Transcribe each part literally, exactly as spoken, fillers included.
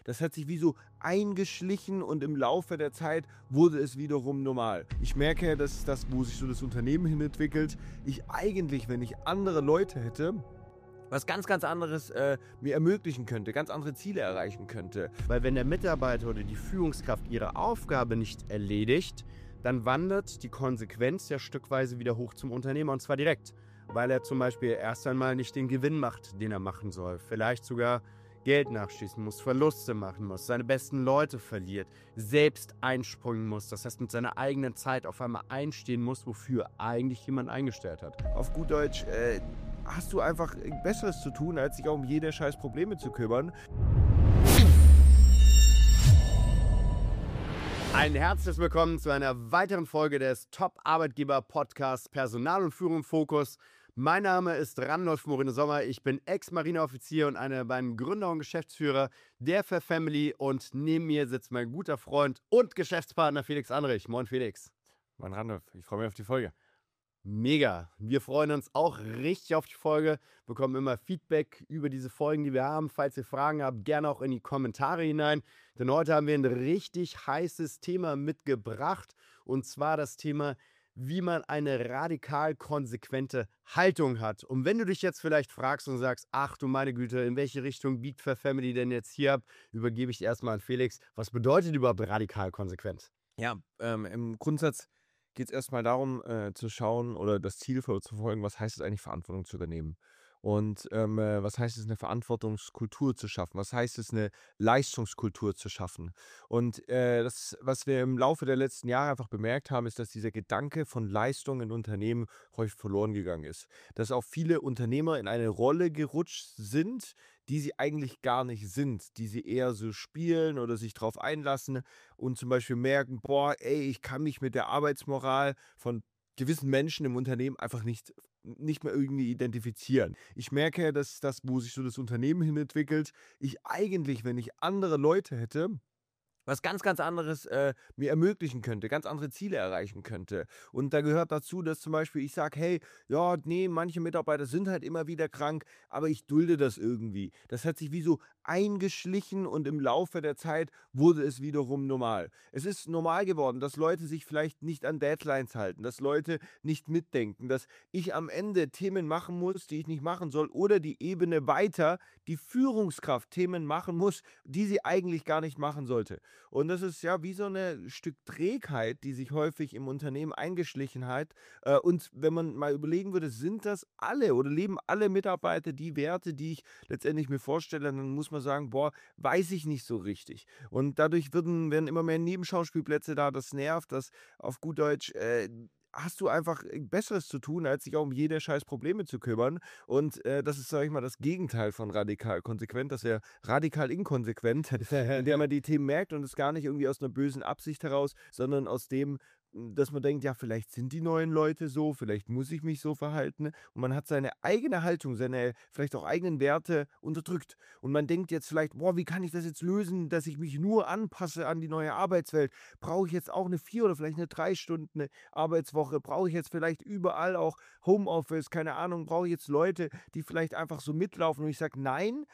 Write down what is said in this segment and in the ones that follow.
Das hat sich wie so eingeschlichen und im Laufe der Zeit wurde es wiederum normal. Ich merke, dass das, wo sich so das Unternehmen hin entwickelt, ich eigentlich, wenn ich andere Leute hätte, was ganz, ganz anderes äh, mir ermöglichen könnte, ganz andere Ziele erreichen könnte. Weil wenn der Mitarbeiter oder die Führungskraft ihre Aufgabe nicht erledigt, dann wandert die Konsequenz ja stückweise wieder hoch zum Unternehmer, und zwar direkt. Weil er zum Beispiel erst einmal nicht den Gewinn macht, den er machen soll. Vielleicht sogar Geld nachschießen muss, Verluste machen muss, seine besten Leute verliert, selbst einspringen muss. Das heißt, mit seiner eigenen Zeit auf einmal einstehen muss, wofür eigentlich jemand eingestellt hat. Auf gut Deutsch, äh, hast du einfach Besseres zu tun, als sich auch um jede scheiß Probleme zu kümmern. Ein herzliches Willkommen zu einer weiteren Folge des Top-Arbeitgeber-Podcasts Personal und Führung im Fokus. Mein Name ist Randolph Moreno Sommer, ich bin Ex-Marineoffizier und einer der beiden Gründer und Geschäftsführer der Fair Family, und neben mir sitzt mein guter Freund und Geschäftspartner Felix Anrich. Moin Felix. Moin Randolph, ich freue mich auf die Folge. Mega. Wir freuen uns auch richtig auf die Folge, bekommen immer Feedback über diese Folgen, die wir haben. Falls ihr Fragen habt, gerne auch in die Kommentare hinein. Denn heute haben wir ein richtig heißes Thema mitgebracht, und zwar das Thema, wie man eine radikal konsequente Haltung hat. Und wenn du dich jetzt vielleicht fragst und sagst, ach du meine Güte, in welche Richtung biegt Fair Family denn jetzt hier ab, übergebe ich erstmal an Felix. Was bedeutet überhaupt radikal konsequent? Ja, ähm, im Grundsatz geht es erstmal darum, äh, zu schauen oder das Ziel zu verfolgen, was heißt es eigentlich, Verantwortung zu übernehmen. Und ähm, äh, was heißt es, eine Verantwortungskultur zu schaffen? Was heißt es, eine Leistungskultur zu schaffen? Und äh, das, was wir im Laufe der letzten Jahre einfach bemerkt haben, ist, dass dieser Gedanke von Leistung in Unternehmen häufig verloren gegangen ist. Dass auch viele Unternehmer in eine Rolle gerutscht sind, die sie eigentlich gar nicht sind, die sie eher so spielen oder sich drauf einlassen und zum Beispiel merken, boah, ey, ich kann mich mit der Arbeitsmoral von gewissen Menschen im Unternehmen einfach nicht, nicht mehr irgendwie identifizieren. Ich merke, dass das, wo sich so das Unternehmen hin entwickelt, ich eigentlich, wenn ich andere Leute hätte, was ganz, ganz anderes äh, mir ermöglichen könnte, ganz andere Ziele erreichen könnte. Und da gehört dazu, dass zum Beispiel ich sage, hey, ja, nee, manche Mitarbeiter sind halt immer wieder krank, aber ich dulde das irgendwie. Das hat sich wie so eingeschlichen und im Laufe der Zeit wurde es wiederum normal. Es ist normal geworden, dass Leute sich vielleicht nicht an Deadlines halten, dass Leute nicht mitdenken, dass ich am Ende Themen machen muss, die ich nicht machen soll, oder die Ebene weiter, die Führungskraft Themen machen muss, die sie eigentlich gar nicht machen sollte. Und das ist ja wie so ein Stück Trägheit, die sich häufig im Unternehmen eingeschlichen hat. Äh, und wenn man mal überlegen würde, sind das alle oder leben alle Mitarbeiter die Werte, die ich letztendlich mir vorstelle, dann muss man sagen, boah, weiß ich nicht so richtig. Und dadurch werden, werden immer mehr Nebenschauspielplätze da, das nervt, das auf gut Deutsch, äh, hast du einfach Besseres zu tun, als sich auch um jede scheiß Probleme zu kümmern. Und äh, das ist, sag ich mal, das Gegenteil von radikal konsequent. Das ist ja radikal inkonsequent, indem man die Themen merkt und es gar nicht irgendwie aus einer bösen Absicht heraus, sondern aus dem, dass man denkt, ja, vielleicht sind die neuen Leute so, vielleicht muss ich mich so verhalten. Und man hat seine eigene Haltung, seine vielleicht auch eigenen Werte unterdrückt. Und man denkt jetzt vielleicht, boah, wie kann ich das jetzt lösen, dass ich mich nur anpasse an die neue Arbeitswelt? Brauche ich jetzt auch eine vier oder vielleicht eine drei Stunden Arbeitswoche? Brauche ich jetzt vielleicht überall auch Homeoffice? Keine Ahnung, brauche ich jetzt Leute, die vielleicht einfach so mitlaufen? Und ich sage, nein.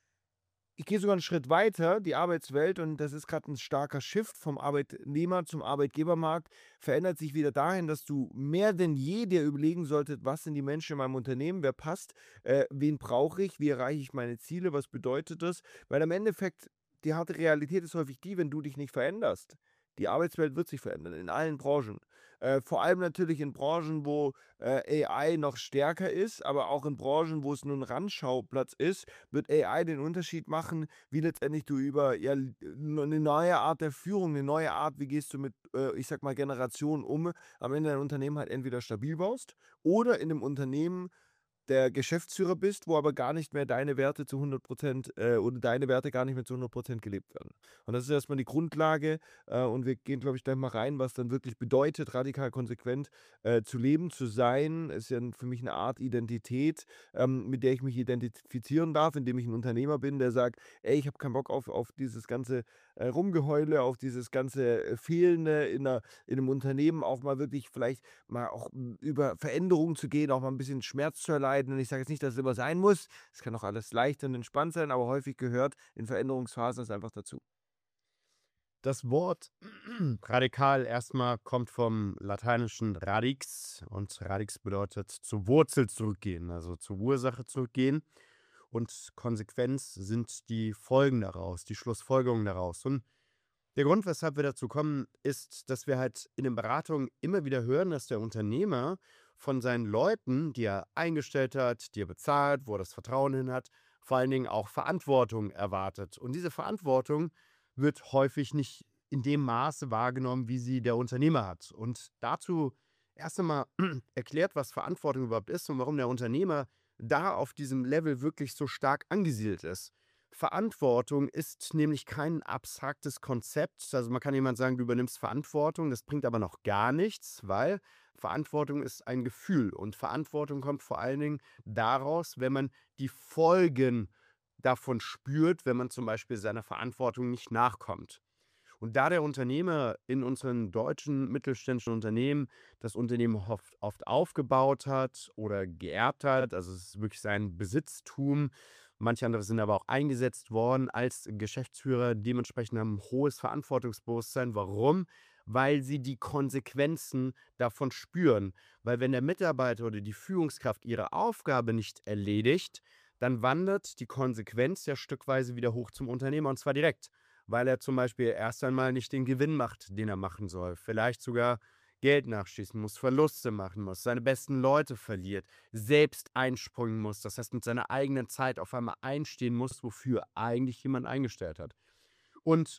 Ich gehe sogar einen Schritt weiter, die Arbeitswelt, und das ist gerade ein starker Shift vom Arbeitnehmer zum Arbeitgebermarkt, verändert sich wieder dahin, dass du mehr denn je dir überlegen solltest, was sind die Menschen in meinem Unternehmen, wer passt, äh, wen brauche ich, wie erreiche ich meine Ziele, was bedeutet das? Weil im Endeffekt, die harte Realität ist häufig die, wenn du dich nicht veränderst. Die Arbeitswelt wird sich verändern, in allen Branchen. Äh, vor allem natürlich in Branchen, wo äh, A I noch stärker ist, aber auch in Branchen, wo es nur ein Randschauplatz ist, wird A I den Unterschied machen, wie letztendlich du über ja, eine neue Art der Führung, eine neue Art, wie gehst du mit, äh, ich sag mal, Generationen um, am Ende dein Unternehmen halt entweder stabil baust oder in einem Unternehmen der Geschäftsführer bist, wo aber gar nicht mehr deine Werte zu hundert Prozent äh, oder deine Werte gar nicht mehr zu hundert Prozent gelebt werden. Und das ist erstmal die Grundlage, äh, und wir gehen, glaube ich, gleich mal rein, was dann wirklich bedeutet, radikal konsequent äh, zu leben, zu sein. Ist ja für mich eine Art Identität, ähm, mit der ich mich identifizieren darf, indem ich ein Unternehmer bin, der sagt, ey, ich habe keinen Bock auf, auf dieses ganze äh, Rumgeheule, auf dieses ganze äh, Fehlende in, einer, in einem Unternehmen, auch mal wirklich vielleicht mal auch m, über Veränderungen zu gehen, auch mal ein bisschen Schmerz zu erleiden, arbeiten. Und ich sage jetzt nicht, dass es immer sein muss. Es kann auch alles leicht und entspannt sein, aber häufig gehört in Veränderungsphasen das einfach dazu. Das Wort radikal erstmal kommt vom lateinischen radix und radix bedeutet zur Wurzel zurückgehen, also zur Ursache zurückgehen. Und Konsequenz sind die Folgen daraus, die Schlussfolgerungen daraus. Und der Grund, weshalb wir dazu kommen, ist, dass wir halt in den Beratungen immer wieder hören, dass der Unternehmer von seinen Leuten, die er eingestellt hat, die er bezahlt, wo er das Vertrauen hin hat, vor allen Dingen auch Verantwortung erwartet. Und diese Verantwortung wird häufig nicht in dem Maße wahrgenommen, wie sie der Unternehmer hat. Und dazu erst einmal erklärt, was Verantwortung überhaupt ist und warum der Unternehmer da auf diesem Level wirklich so stark angesiedelt ist. Verantwortung ist nämlich kein abstraktes Konzept. Also man kann jemand sagen, du übernimmst Verantwortung, das bringt aber noch gar nichts, weil Verantwortung ist ein Gefühl und Verantwortung kommt vor allen Dingen daraus, wenn man die Folgen davon spürt, wenn man zum Beispiel seiner Verantwortung nicht nachkommt. Und da der Unternehmer in unseren deutschen mittelständischen Unternehmen das Unternehmen oft, oft aufgebaut hat oder geerbt hat, also es ist wirklich sein Besitztum, manche andere sind aber auch eingesetzt worden als Geschäftsführer, dementsprechend haben ein hohes Verantwortungsbewusstsein. Warum? Weil sie die Konsequenzen davon spüren. Weil wenn der Mitarbeiter oder die Führungskraft ihre Aufgabe nicht erledigt, dann wandert die Konsequenz ja stückweise wieder hoch zum Unternehmer und zwar direkt, weil er zum Beispiel erst einmal nicht den Gewinn macht, den er machen soll, vielleicht sogar Geld nachschießen muss, Verluste machen muss, seine besten Leute verliert, selbst einspringen muss, das heißt mit seiner eigenen Zeit auf einmal einstehen muss, wofür eigentlich jemand eingestellt hat. Und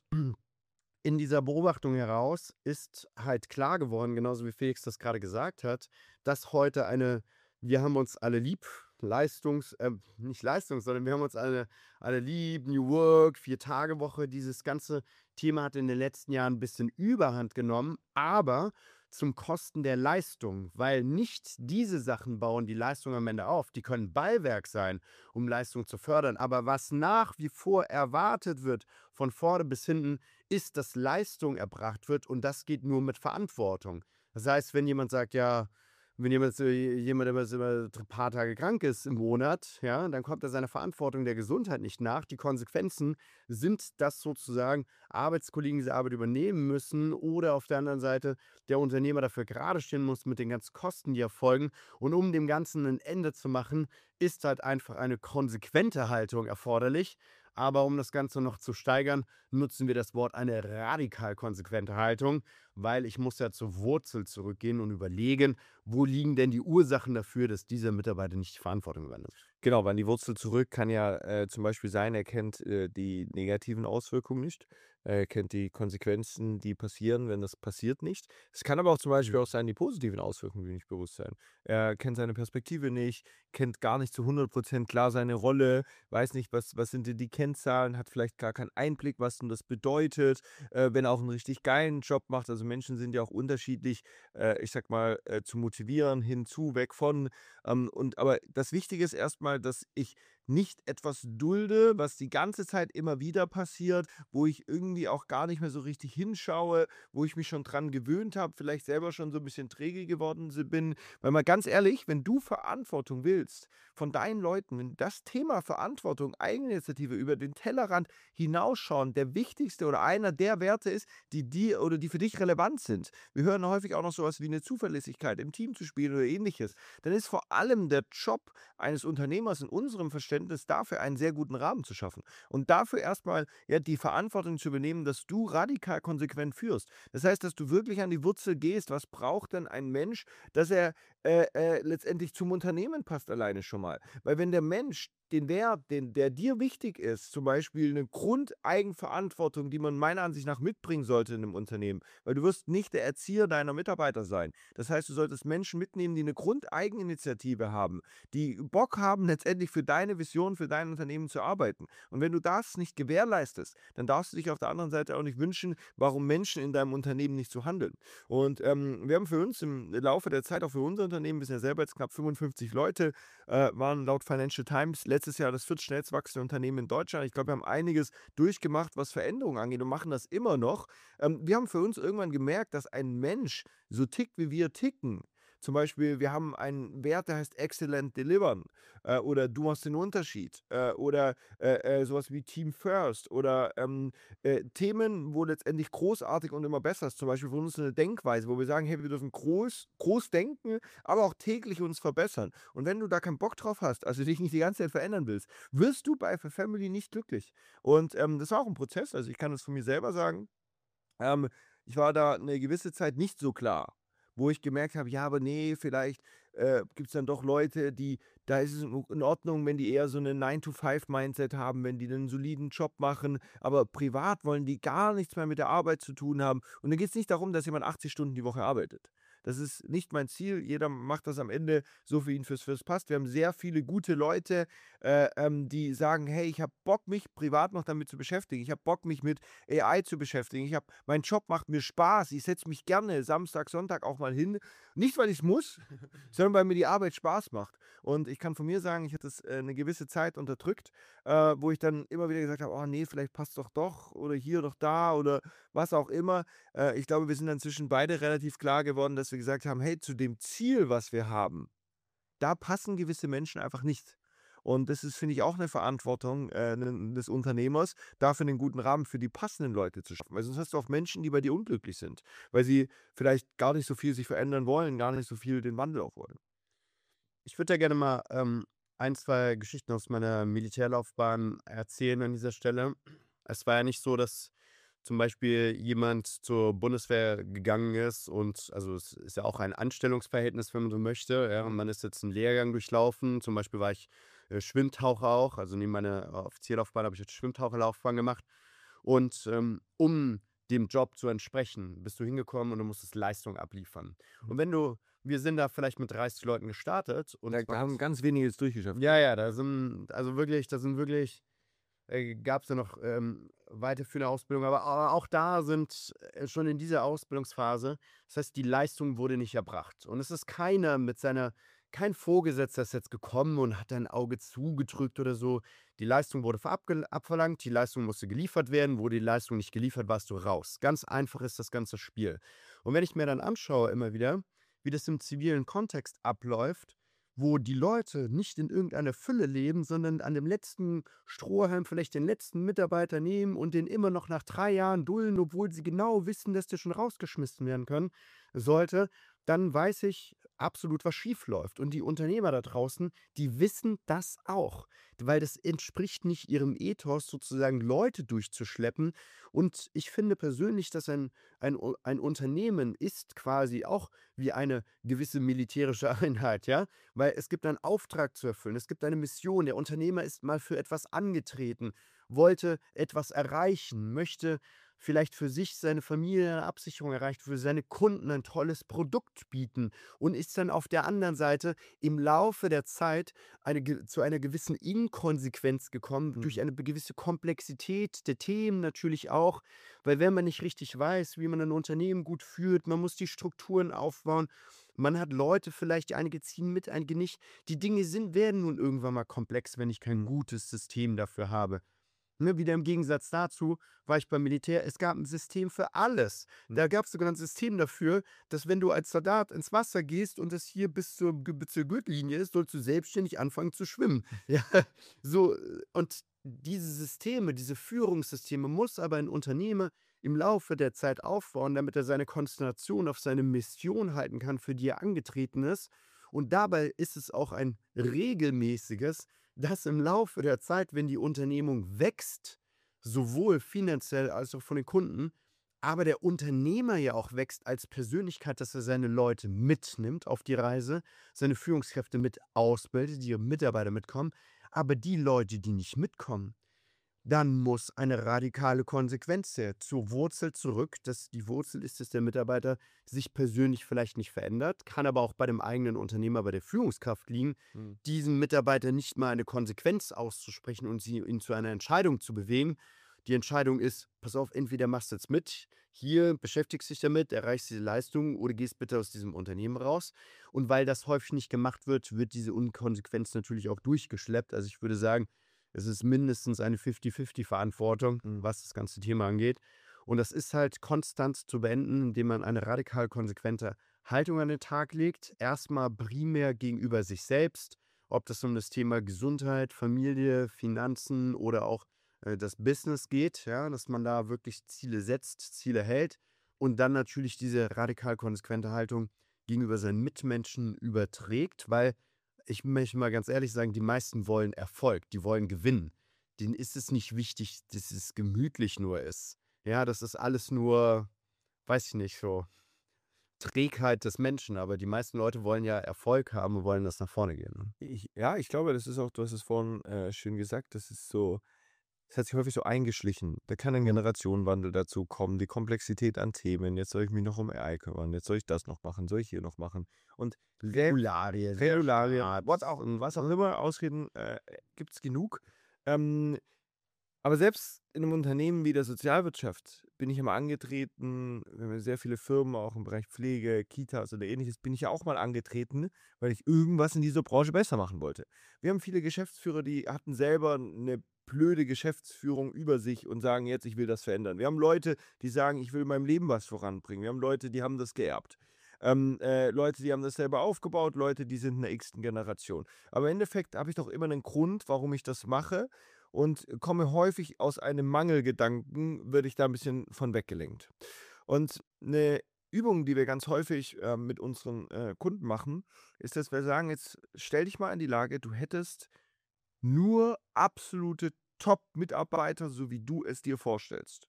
in dieser Beobachtung heraus ist halt klar geworden, genauso wie Felix das gerade gesagt hat, dass heute eine, wir haben uns alle lieb, Leistungs, äh, nicht Leistungs, sondern wir haben uns alle, alle lieb, New Work, Vier-Tage-Woche, dieses ganze Thema hat in den letzten Jahren ein bisschen Überhand genommen, aber zum Kosten der Leistung, weil nicht diese Sachen bauen die Leistung am Ende auf. Die können Beiwerk sein, um Leistung zu fördern, aber was nach wie vor erwartet wird, von vorne bis hinten, ist, dass Leistung erbracht wird und das geht nur mit Verantwortung. Das heißt, wenn jemand sagt, ja, wenn jemand, so- jemand immer, so immer ein paar Tage krank ist im Monat, ja, dann kommt er seiner Verantwortung der Gesundheit nicht nach. Die Konsequenzen sind, dass sozusagen Arbeitskollegen diese Arbeit übernehmen müssen oder auf der anderen Seite der Unternehmer dafür gerade stehen muss mit den ganzen Kosten, die erfolgen. Und um dem Ganzen ein Ende zu machen, ist halt einfach eine konsequente Haltung erforderlich. Aber um das Ganze noch zu steigern, nutzen wir das Wort eine radikal konsequente Haltung, weil ich muss ja zur Wurzel zurückgehen und überlegen, wo liegen denn die Ursachen dafür, dass dieser Mitarbeiter nicht die Verantwortung übernimmt. Genau, weil an die Wurzel zurück kann ja äh, zum Beispiel sein, er kennt äh, die negativen Auswirkungen nicht, er kennt die Konsequenzen, die passieren, wenn das passiert nicht. Es kann aber auch zum Beispiel auch sein, die positiven Auswirkungen, die nicht bewusst sein. Er kennt seine Perspektive nicht, kennt gar nicht zu hundert Prozent klar seine Rolle, weiß nicht, was, was sind denn die Kennzahlen, hat vielleicht gar keinen Einblick, was denn das bedeutet, äh, wenn er auch einen richtig geilen Job macht. Also Menschen sind ja auch unterschiedlich, äh, ich sag mal, äh, zu motivieren, hinzu, weg von. Ähm, und aber das Wichtige ist erstmal, dass ich nicht etwas dulde, was die ganze Zeit immer wieder passiert, wo ich irgendwie auch gar nicht mehr so richtig hinschaue, wo ich mich schon dran gewöhnt habe, vielleicht selber schon so ein bisschen träge geworden si- bin. Weil mal ganz ehrlich, wenn du Verantwortung willst von deinen Leuten, wenn das Thema Verantwortung, Eigeninitiative über den Tellerrand hinausschauen der wichtigste oder einer der Werte ist, die dir oder die für dich relevant sind. Wir hören häufig auch noch sowas wie eine Zuverlässigkeit im Team zu spielen oder ähnliches. Dann ist vor allem der Job eines Unternehmers in unserem Verständnis dafür einen sehr guten Rahmen zu schaffen und dafür erstmal ja die Verantwortung zu übernehmen, dass du radikal konsequent führst. Das heißt, dass du wirklich an die Wurzel gehst. Was braucht denn ein Mensch, dass er äh, äh, letztendlich zum Unternehmen passt alleine schon mal? Weil wenn der Mensch den Wert, den, der dir wichtig ist, zum Beispiel eine Grundeigenverantwortung, die man meiner Ansicht nach mitbringen sollte in einem Unternehmen, weil du wirst nicht der Erzieher deiner Mitarbeiter sein. Das heißt, du solltest Menschen mitnehmen, die eine Grundeigeninitiative haben, die Bock haben, letztendlich für deine Vision, für dein Unternehmen zu arbeiten. Und wenn du das nicht gewährleistest, dann darfst du dich auf der anderen Seite auch nicht wünschen, warum Menschen in deinem Unternehmen nicht so handeln. Und ähm, wir haben für uns im Laufe der Zeit, auch für unser Unternehmen, wir sind ja selber jetzt knapp fünfundfünfzig Leute, äh, waren laut Financial Times letztes Jahr das viertschnellst wachsende Unternehmen in Deutschland. Ich glaube, wir haben einiges durchgemacht, was Veränderungen angeht und machen das immer noch. Ähm, wir haben für uns irgendwann gemerkt, dass ein Mensch so tickt, wie wir ticken, zum Beispiel, wir haben einen Wert, der heißt Excellent Delivern, äh, oder du machst den Unterschied, äh, oder äh, äh, sowas wie Team First oder ähm, äh, Themen, wo letztendlich großartig und immer besser ist. Zum Beispiel für uns eine Denkweise, wo wir sagen, hey, wir dürfen groß, groß denken, aber auch täglich uns verbessern. Und wenn du da keinen Bock drauf hast, also dich nicht die ganze Zeit verändern willst, wirst du bei For Family nicht glücklich. Und ähm, das war auch ein Prozess. Also ich kann das von mir selber sagen. Ähm, ich war da eine gewisse Zeit nicht so klar, wo ich gemerkt habe, ja, aber nee, vielleicht, äh, gibt es dann doch Leute, die da ist es in in Ordnung, wenn die eher so 'ne nine to five Mindset haben, wenn die einen soliden Job machen, aber privat wollen die gar nichts mehr mit der Arbeit zu tun haben. Und dann geht es nicht darum, dass jemand achtzig Stunden die Woche arbeitet. Das ist nicht mein Ziel. Jeder macht das am Ende so für ihn, fürs fürs passt. Wir haben sehr viele gute Leute, äh, ähm, die sagen: „Hey, ich habe Bock, mich privat noch damit zu beschäftigen. Ich habe Bock, mich mit A I zu beschäftigen. Ich habe mein Job macht mir Spaß. Ich setze mich gerne Samstag, Sonntag auch mal hin. Nicht, weil ich's muss, sondern weil mir die Arbeit Spaß macht. Und ich kann von mir sagen, ich hatte es, äh, 'ne gewisse Zeit unterdrückt, äh, wo ich dann immer wieder gesagt habe: „Oh nee, vielleicht passt's doch doch oder hier doch da“ oder was auch immer. Äh, ich glaube, wir sind inzwischen beide relativ klar geworden, dass wir gesagt haben: „Hey, zu dem Ziel, was wir haben, da passen gewisse Menschen einfach nicht.“ Und das ist, finde ich, auch eine Verantwortung, äh, 'nen des Unternehmers, dafür einen guten Rahmen für die passenden Leute zu schaffen. Weil sonst hast du auch Menschen, die bei dir unglücklich sind, weil sie vielleicht gar nicht so viel sich verändern wollen, gar nicht so viel den Wandel auch wollen. Ich würde da gerne mal ähm, ein, zwei Geschichten aus meiner Militärlaufbahn erzählen an dieser Stelle. Es war ja nicht so, dass zum Beispiel jemand zur Bundeswehr gegangen ist und also es ist ja auch ein Anstellungsverhältnis, wenn man so möchte. Ja, und man ist jetzt einen Lehrgang durchlaufen. Zum Beispiel war ich äh, Schwimmtaucher auch. Also neben meiner Offizierlaufbahn habe ich jetzt Schwimmtaucherlaufbahn gemacht. Und ähm, um dem Job zu entsprechen, bist du hingekommen und du musstest Leistung abliefern. Und wenn du, wir sind da vielleicht mit dreißig Leuten gestartet und Da da haben ganz wenige es durchgeschafft. ja, ja, da sind, also wirklich, da sind wirklich, äh, gab es ja noch ähm, weiterführende Ausbildung, aber a- auch da sind äh, schon in dieser Ausbildungsphase, das heißt, die Leistung wurde nicht erbracht. Und es ist keiner mit seiner, kein Vorgesetzter ist jetzt gekommen und hat ein Auge zugedrückt oder so. Die Leistung wurde verabgel- abverlangt, die Leistung musste geliefert werden, wurde die Leistung nicht geliefert, warst du raus. Ganz einfach ist das ganze Spiel. Und wenn ich mir dann anschaue immer wieder, wie das im zivilen Kontext abläuft, wo die Leute nicht in irgendeiner Fülle leben, sondern an dem letzten Strohhalm vielleicht den letzten Mitarbeiter nehmen und den immer noch nach drei Jahren dulden, obwohl sie genau wissen, dass der schon rausgeschmissen werden können sollte, dann weiß ich absolut, was schief läuft. Und die Unternehmer da draußen, die wissen das auch, weil das entspricht nicht ihrem Ethos, sozusagen Leute durchzuschleppen. Und ich finde persönlich, dass ein, ein, U- ein Unternehmen ist quasi auch wie eine gewisse militärische Einheit, ja, weil es gibt einen Auftrag zu erfüllen, es gibt eine Mission. Der Unternehmer ist mal für etwas angetreten, wollte etwas erreichen, möchte vielleicht für sich, seine Familie eine Absicherung erreicht, für seine Kunden ein tolles Produkt bieten und ist dann auf der anderen Seite im Laufe der Zeit eine, ge- zu einer gewissen Inkonsequenz gekommen, durch Mhm. eine gewisse Komplexität der Themen natürlich auch, weil wenn man nicht richtig weiß, wie man ein Unternehmen gut führt, man muss die Strukturen aufbauen, man hat Leute vielleicht, einige ziehen mit, einige nicht. Die Dinge sind, werden nun irgendwann mal komplex, wenn ich kein gutes System dafür habe. Ne, wieder im Gegensatz dazu war ich beim Militär, es gab ein System für alles. Mhm. Da gab es sogar ein System dafür, dass wenn du als Soldat ins Wasser gehst und es hier bis zur, Gü- bis zur Gürtellinie ist, sollst du selbstständig anfangen zu schwimmen. Ja, so, äh, und diese Systeme, diese Führungssysteme muss aber ein Unternehmer im Laufe der Zeit aufbauen, damit er seine Konzentration auf seine Mission halten kann, für die er angetreten ist. Und dabei ist es auch ein regelmäßiges, dass im Laufe der Zeit, wenn die Unternehmung wächst, sowohl finanziell als auch von den Kunden, aber der Unternehmer ja auch wächst als Persönlichkeit, dass er seine Leute mitnimmt auf die Reise, seine Führungskräfte mit ausbildet, die Mitarbeiter mitkommen, aber die Leute, die nicht mitkommen, dann muss eine radikale Konsequenz her. Zur Wurzel zurück. Das, die Wurzel ist, dass der Mitarbeiter sich persönlich vielleicht nicht verändert, kann aber auch bei dem eigenen Unternehmer, bei der Führungskraft liegen, Mhm. diesem Mitarbeiter nicht mal eine Konsequenz auszusprechen und sie, ihn zu einer Entscheidung zu bewegen. Die Entscheidung ist, pass auf, entweder machst du jetzt mit, hier beschäftigst dich damit, erreichst diese Leistung oder gehst bitte aus diesem Unternehmen raus. Und weil das häufig nicht gemacht wird, wird diese Unkonsequenz natürlich auch durchgeschleppt. Also ich würde sagen, es ist mindestens eine fünfzig fünfzig Verantwortung, Mhm. was das ganze Thema angeht. Und das ist halt konstant zu beenden, indem man eine radikal konsequente Haltung an den Tag legt. Erstmal primär gegenüber sich selbst, ob das um das Thema Gesundheit, Familie, Finanzen oder auch äh, das Business geht, ja, dass man da wirklich Ziele setzt, Ziele hält und dann natürlich diese radikal konsequente Haltung gegenüber seinen Mitmenschen überträgt, weil ich möchte mal ganz ehrlich sagen, die meisten wollen Erfolg, die wollen gewinnen. Denen ist es nicht wichtig, dass es gemütlich nur ist. Ja, das ist alles nur, weiß ich nicht, so Trägheit des Menschen, aber die meisten Leute wollen ja Erfolg haben und wollen, dass nach vorne gehen. Ne? Ich, ja, ich glaube, das ist auch, du hast es vorhin äh, schön gesagt, das ist so, es hat sich häufig so eingeschlichen. Da kann ein Mhm. Generationenwandel dazu kommen, die Komplexität an Themen. Jetzt soll ich mich noch um A I kümmern, jetzt soll ich das noch machen, soll ich hier noch machen. Und selbst Regularien, Regularien, Staat. was auch, was auch immer, Ausreden äh, gibt es genug. Ähm, aber selbst in einem Unternehmen wie der Sozialwirtschaft bin ich immer angetreten, wir haben ja sehr viele Firmen, auch im Bereich Pflege, Kitas oder Ähnliches, bin ich ja auch mal angetreten, weil ich irgendwas in dieser Branche besser machen wollte. Wir haben viele Geschäftsführer, die hatten selber eine blöde Geschäftsführung über sich und sagen jetzt, ich will das verändern. Wir haben Leute, die sagen, ich will in meinem Leben was voranbringen. Wir haben Leute, die haben das geerbt. Ähm, äh, Leute, die haben das selber aufgebaut, Leute, die sind in der x-ten Generation. Aber im Endeffekt habe ich doch immer einen Grund, warum ich das mache und komme häufig aus einem Mangelgedanken, werde ich da ein bisschen von weggelenkt. Und eine Übung, die wir ganz häufig äh, mit unseren äh, Kunden machen, ist, dass wir sagen, jetzt stell dich mal in die Lage, du hättest nur absolute Top-Mitarbeiter, so wie du es dir vorstellst.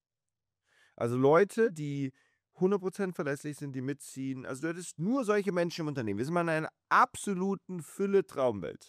Also Leute, die hundert Prozent verlässlich sind, die mitziehen. Also du hättest nur solche Menschen im Unternehmen. Wir sind mal in einer absoluten Fülle-Traumwelt.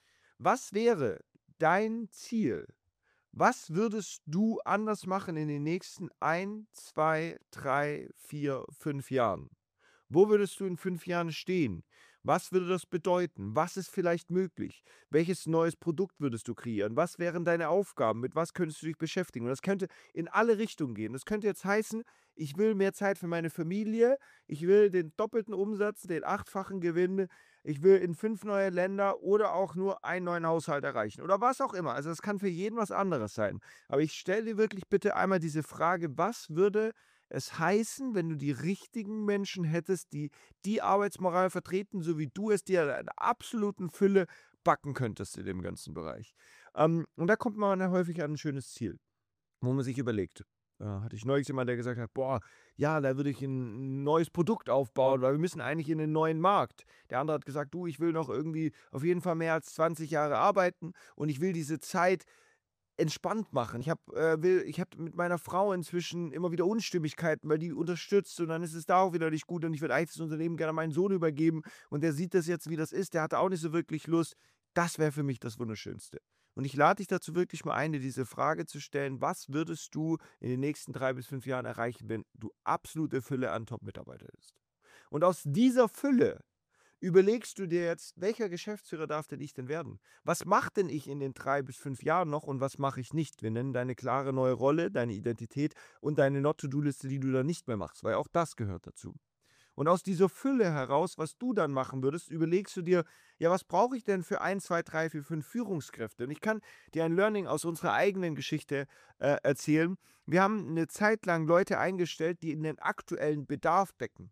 Was wäre dein Ziel? Was würdest du anders machen in den nächsten ein, zwei, drei, vier, fünf Jahren? Wo würdest du in fünf Jahren stehen? Was würde das bedeuten? Was ist vielleicht möglich? Welches neues Produkt würdest du kreieren? Was wären deine Aufgaben? Mit was könntest du dich beschäftigen? Und das könnte in alle Richtungen gehen. Das könnte jetzt heißen, ich will mehr Zeit für meine Familie, ich will den doppelten Umsatz, den achtfachen Gewinn, ich will in fünf neue Länder oder auch nur einen neuen Haushalt erreichen oder was auch immer. Also das kann für jeden was anderes sein. Aber ich stelle dir wirklich bitte einmal diese Frage, was würde es heißen, wenn du die richtigen Menschen hättest, die die Arbeitsmoral vertreten, so wie du es dir in einer absoluten Fülle backen könntest in dem ganzen Bereich. Ähm, und da kommt man dann häufig an ein schönes Ziel, wo man sich überlegt. Äh, hatte ich neulich jemand, der gesagt hat, boah, ja, da würde ich ein neues Produkt aufbauen, weil wir müssen eigentlich in den neuen Markt. Der andere hat gesagt, du, ich will noch irgendwie auf jeden Fall mehr als zwanzig Jahre arbeiten und ich will diese Zeit entspannt machen. Ich habe äh, will ich habe mit meiner Frau inzwischen immer wieder Unstimmigkeiten, weil die unterstützt und dann ist es da auch wieder nicht gut und ich würde eigentlich das Unternehmen gerne meinen Sohn übergeben und der sieht das jetzt, wie das ist. Der hatte auch nicht so wirklich Lust. Das wäre für mich das Wunderschönste. Und ich lade dich dazu wirklich mal ein, dir diese Frage zu stellen: Was würdest du in den nächsten drei bis fünf Jahren erreichen, wenn du absolute Fülle an Top-Mitarbeitern hättest? Und aus dieser Fülle überlegst du dir jetzt, welcher Geschäftsführer darf denn ich denn werden? Was macht denn ich in den drei bis fünf Jahren noch und was mache ich nicht? Wir nennen deine klare neue Rolle, deine Identität und deine Not-to-do-Liste, die du dann nicht mehr machst, weil auch das gehört dazu. Und aus dieser Fülle heraus, was du dann machen würdest, überlegst du dir, ja, was brauche ich denn für ein, zwei, drei, vier, fünf Führungskräfte? Und ich kann dir ein Learning aus unserer eigenen Geschichte äh, erzählen. Wir haben eine Zeit lang Leute eingestellt, die in den aktuellen Bedarf decken,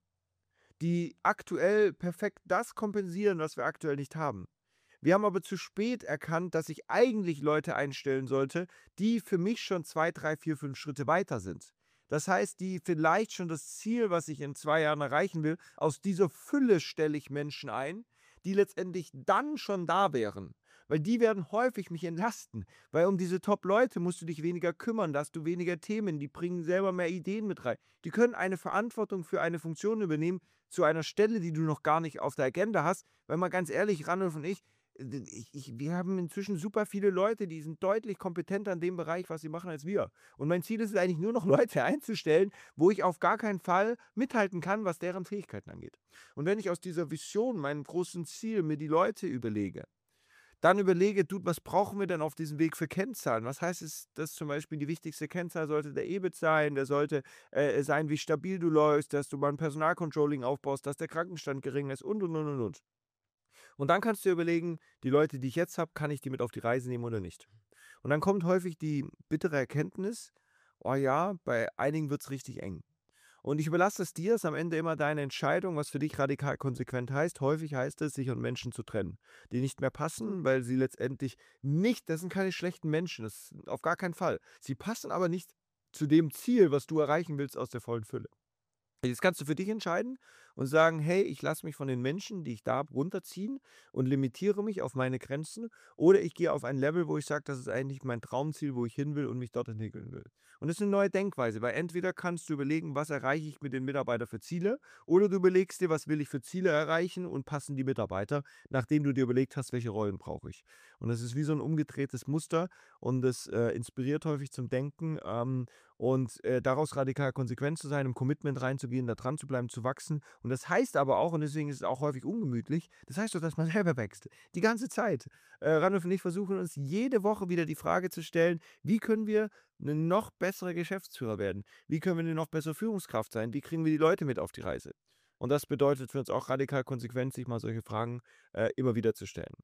die aktuell perfekt das kompensieren, was wir aktuell nicht haben. Wir haben aber zu spät erkannt, dass ich eigentlich Leute einstellen sollte, die für mich schon zwei, drei, vier, fünf Schritte weiter sind. Das heißt, die vielleicht schon das Ziel, was ich in zwei Jahren erreichen will, aus dieser Fülle stelle ich Menschen ein, die letztendlich dann schon da wären. Weil die werden häufig mich entlasten. Weil um diese Top-Leute musst du dich weniger kümmern, da hast du weniger Themen, die bringen selber mehr Ideen mit rein. Die können eine Verantwortung für eine Funktion übernehmen, zu einer Stelle, die du noch gar nicht auf der Agenda hast. Weil mal ganz ehrlich, Ranulf und ich, ich, ich, wir haben inzwischen super viele Leute, die sind deutlich kompetenter in dem Bereich, was sie machen, als wir. Und mein Ziel ist es eigentlich nur noch Leute einzustellen, wo ich auf gar keinen Fall mithalten kann, was deren Fähigkeiten angeht. Und wenn ich aus dieser Vision, meinem großen Ziel, mir die Leute überlege, dann überlege, du, was brauchen wir denn auf diesem Weg für Kennzahlen? Was heißt es, dass zum Beispiel die wichtigste Kennzahl sollte der E B I T sein, der sollte äh, sein, wie stabil du läufst, dass du mal ein Personalcontrolling aufbaust, dass der Krankenstand gering ist und, und, und, und, und. Und dann kannst du dir überlegen, die Leute, die ich jetzt habe, kann ich die mit auf die Reise nehmen oder nicht? Und dann kommt häufig die bittere Erkenntnis, oh ja, bei einigen wird es richtig eng. Und ich überlasse es dir, ist am Ende immer deine Entscheidung, was für dich radikal konsequent heißt. Häufig heißt es, sich von Menschen zu trennen, die nicht mehr passen, weil sie letztendlich nicht, das sind keine schlechten Menschen, das auf gar keinen Fall. Sie passen aber nicht zu dem Ziel, was du erreichen willst aus der vollen Fülle. Jetzt kannst du für dich entscheiden und sagen: „Hey, ich lasse mich von den Menschen, die ich da habe, runterziehen und limitiere mich auf meine Grenzen.“ Oder ich gehe auf ein Level, wo ich sage: „Das ist eigentlich mein Traumziel, wo ich hin will und mich dort entwickeln will.“ Und das ist eine neue Denkweise, weil entweder kannst du überlegen: „Was erreiche ich mit den Mitarbeitern für Ziele?“ Oder du überlegst dir: „Was will ich für Ziele erreichen und passen die Mitarbeiter?“, nachdem du dir überlegt hast: „Welche Rollen brauche ich?“ Und das ist wie so ein umgedrehtes Muster und das, äh, inspiriert häufig zum Denken, ähm, und, äh, daraus radikal konsequent zu sein, im Commitment reinzugehen, da dran zu bleiben, zu wachsen. Und das heißt aber auch, und deswegen ist es auch häufig ungemütlich, das heißt doch, dass man selber wächst, die ganze Zeit. Äh, Ranulf und ich versuchen uns jede Woche wieder die Frage zu stellen: „Wie können wir 'ne noch bessere Geschäftsführer werden? Wie können wir 'ne noch bessere Führungskraft sein? Wie kriegen wir die Leute mit auf die Reise?“ Und das bedeutet für uns auch radikal konsequent, sich mal solche Fragen, äh, immer wieder zu stellen.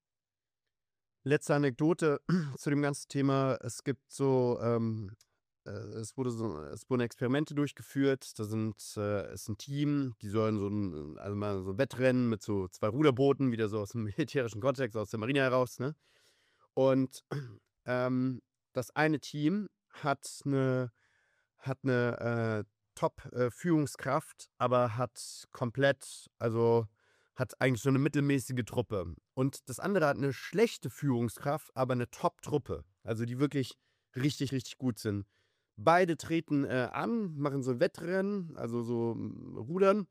Letzte Anekdote zu dem ganzen Thema. Es gibt so, ähm, äh, es wurde so, es wurden Experimente durchgeführt. Da sind, äh, ist ein Team, die sollen so ein, also mal so ein Wettrennen mit so zwei Ruderbooten, wieder so aus dem militärischen Kontext, aus der Marine heraus, ne? Und ähm, das eine Team hat eine hat eine äh, Top, äh, Führungskraft, aber hat komplett, also, hat eigentlich so eine mittelmäßige Truppe. Und das andere hat eine schlechte Führungskraft, aber eine Top-Truppe, also, die wirklich richtig, richtig gut sind. Beide treten, äh, an, machen so 'n Wettrennen, also, so, hm, Rudern,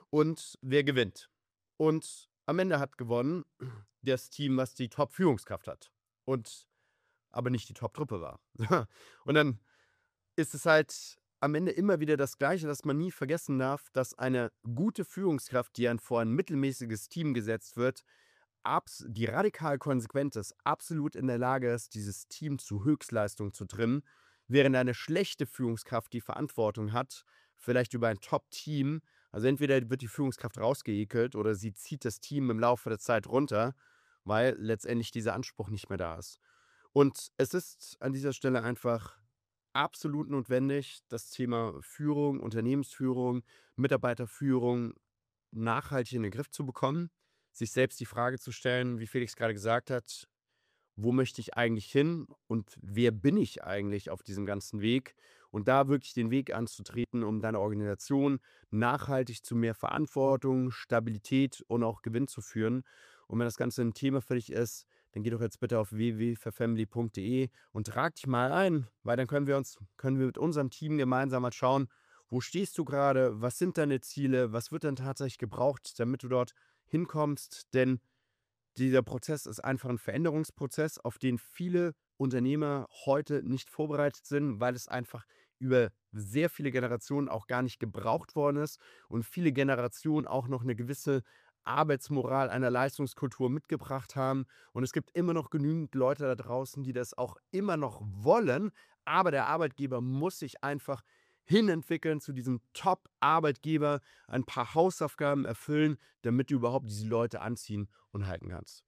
und wer gewinnt? Und am Ende hat gewonnen das Team, was die Top-Führungskraft hat und aber nicht die Top-Truppe war. Und dann ist es halt am Ende immer wieder das Gleiche, dass man nie vergessen darf, dass eine gute Führungskraft, die ein vor ein mittelmäßiges Team gesetzt wird, abs die radikal konsequent ist, absolut in der Lage ist, dieses Team zu Höchstleistung zu trimmen, während eine schlechte Führungskraft die Verantwortung hat, vielleicht über ein Top-Team, also entweder wird die Führungskraft rausgeekelt oder sie zieht das Team im Laufe der Zeit runter, weil letztendlich dieser Anspruch nicht mehr da ist. Und es ist an dieser Stelle einfach absolut notwendig, das Thema Führung, Unternehmensführung, Mitarbeiterführung nachhaltig in den Griff zu bekommen, sich selbst die Frage zu stellen, wie Felix gerade gesagt hat: „Wo möchte ich eigentlich hin und wer bin ich eigentlich auf diesem ganzen Weg?“ Und da wirklich den Weg anzutreten, um deine Organisation nachhaltig zu mehr Verantwortung, Stabilität und auch Gewinn zu führen. Und wenn das Ganze ein Thema für dich ist, dann geh doch jetzt bitte auf w w w punkt verfamily punkt de und trag dich mal ein, weil dann können wir uns können wir mit unserem Team gemeinsam mal schauen, wo stehst du gerade, was sind deine Ziele, was wird denn tatsächlich gebraucht, damit du dort hinkommst, denn dieser Prozess ist einfach ein Veränderungsprozess, auf den viele Unternehmer heute nicht vorbereitet sind, weil es einfach über sehr viele Generationen auch gar nicht gebraucht worden ist und viele Generationen auch noch eine gewisse Arbeitsmoral einer Leistungskultur mitgebracht haben. Und es gibt immer noch genügend Leute da draußen, die das auch immer noch wollen, aber der Arbeitgeber muss sich einfach hinentwickeln zu diesem Top-Arbeitgeber, ein paar Hausaufgaben erfüllen, damit du überhaupt diese Leute anziehen und halten kannst.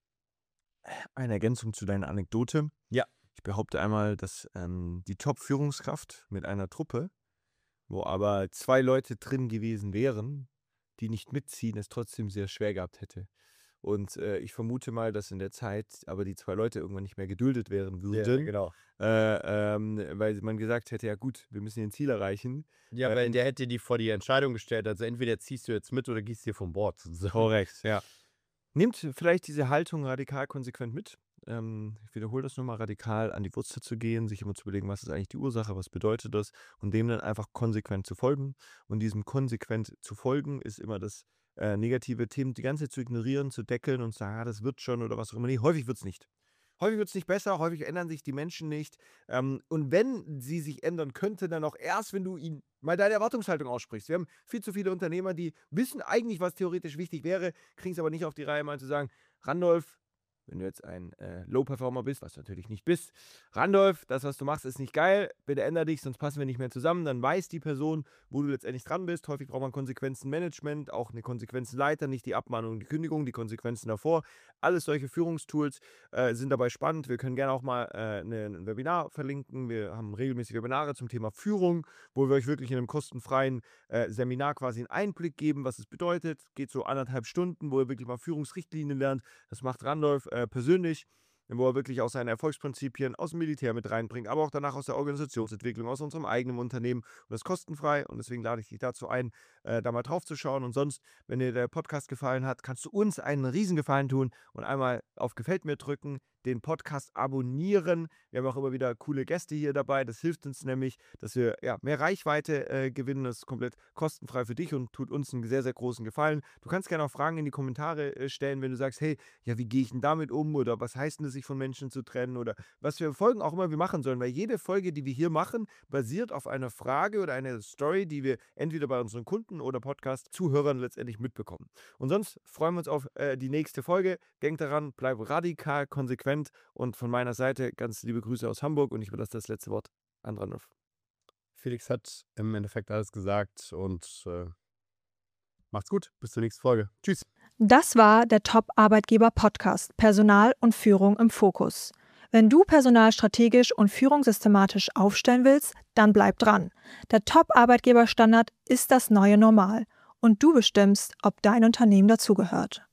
Eine Ergänzung zu deiner Anekdote. Ja. Ich behaupte einmal, dass, ähm, die Top-Führungskraft mit einer Truppe, wo aber zwei Leute drin gewesen wären, die nicht mitziehen, es trotzdem sehr schwer gehabt hätte. Und, äh, ich vermute mal, dass in der Zeit aber die zwei Leute irgendwann nicht mehr geduldet werden Ja, würden, genau. äh, ähm, weil man gesagt hätte: „Ja gut, wir müssen ein Ziel erreichen.“ Ja, weil Ähm, der hätte die vor die Entscheidung gestellt, also entweder ziehst du jetzt mit oder gehst hier vom Bord sozusagen. korrekt, ja. Nehmt vielleicht diese Haltung radikal konsequent mit. Ähm, ich wiederhole das nochmal, radikal an die Wurzel zu gehen, sich immer zu überlegen, was ist eigentlich die Ursache, was bedeutet das und dem dann einfach konsequent zu folgen. Und diesem konsequent zu folgen ist immer das äh, negative Themen die ganze Zeit zu ignorieren, zu deckeln und zu sagen: „Ah, das wird schon“ oder was auch immer. Nee, häufig wird es nicht. Häufig wird es nicht besser, häufig ändern sich die Menschen nicht. Ähm, und wenn sie sich ändern könnte, dann auch erst, wenn du ihnen mal deine Erwartungshaltung aussprichst. Wir haben viel zu viele Unternehmer, die wissen eigentlich, was theoretisch wichtig wäre, kriegen es aber nicht auf die Reihe, mal zu sagen: „Randolph, wenn du jetzt ein äh, Low-Performer bist, was du natürlich nicht bist, Randolph, das, was du machst, ist nicht geil, bitte änder dich, sonst passen wir nicht mehr zusammen, dann weiß die Person, wo du letztendlich dran bist. Häufig braucht man Konsequenzenmanagement, auch eine Konsequenzenleiter, nicht die Abmahnung, die Kündigung, die Konsequenzen davor. Alles solche Führungstools äh, sind dabei spannend. Wir können gerne auch mal äh, ne, ein Webinar verlinken. Wir haben regelmäßig Webinare zum Thema Führung, wo wir euch wirklich in einem kostenfreien äh, Seminar quasi einen Einblick geben, was es bedeutet. Geht so anderthalb Stunden, wo ihr wirklich mal Führungsrichtlinien lernt. Das macht Randolph äh, persönlich, wo er wirklich auch seine Erfolgsprinzipien aus dem Militär mit reinbringt, aber auch danach aus der Organisationsentwicklung, aus unserem eigenen Unternehmen. Und das ist kostenfrei und deswegen lade ich dich dazu ein, äh, da mal drauf zu schauen. Und sonst, wenn dir der Podcast gefallen hat, kannst du uns einen Riesengefallen tun und einmal auf Gefällt mir drücken, den Podcast abonnieren. Wir haben auch immer wieder coole Gäste hier dabei. Das hilft uns nämlich, dass wir ja, mehr Reichweite äh, gewinnen. Das ist komplett kostenfrei für dich und tut uns einen sehr, sehr großen Gefallen. Du kannst gerne auch Fragen in die Kommentare äh, stellen, wenn du sagst, hey, ja, wie gehe ich denn damit um? Oder was heißt denn es, sich von Menschen zu trennen? Oder was für Folgen auch immer wir machen sollen. Weil jede Folge, die wir hier machen, basiert auf einer Frage oder einer Story, die wir entweder bei unseren Kunden oder Podcast-Zuhörern letztendlich mitbekommen. Und sonst freuen wir uns auf äh, die nächste Folge. Denk daran, bleib radikal konsequent. Und von meiner Seite ganz liebe Grüße aus Hamburg und ich überlasse das letzte Wort an Randolph. Felix hat im Endeffekt alles gesagt und äh, macht's gut. Bis zur nächsten Folge. Tschüss. Das war der Top-Arbeitgeber-Podcast Personal und Führung im Fokus. Wenn du Personal strategisch und Führung systematisch aufstellen willst, dann bleib dran. Der Top-Arbeitgeber-Standard ist das neue Normal und du bestimmst, ob dein Unternehmen dazugehört.